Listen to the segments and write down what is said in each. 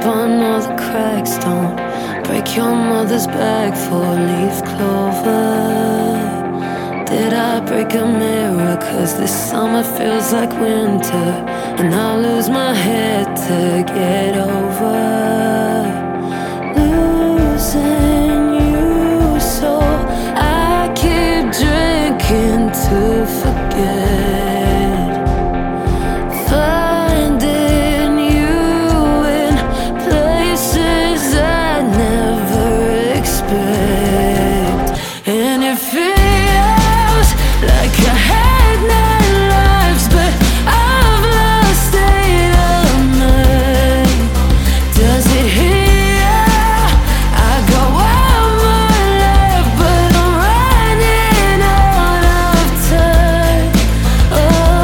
on all the cracks. Don't break your mother's back for a leaf clover. Did I break a mirror? 'Cause this summer feels like winter, and I'll lose my head to get over losing you. So I keep drinking to forget, finding you in places I never expect. And it feels like I had 9 lives, but I've lost 8 of mine. Does it heal? I got one more left, but I'm running out of time. Oh,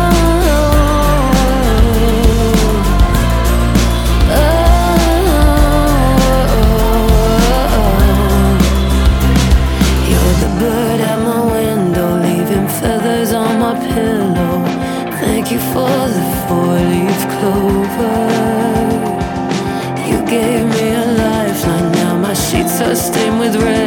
you're the bird at my window, leaving feathers on my pillow. Thank you for the 4-leaf clover. You gave me a lifeline, now my sheets are stained with red.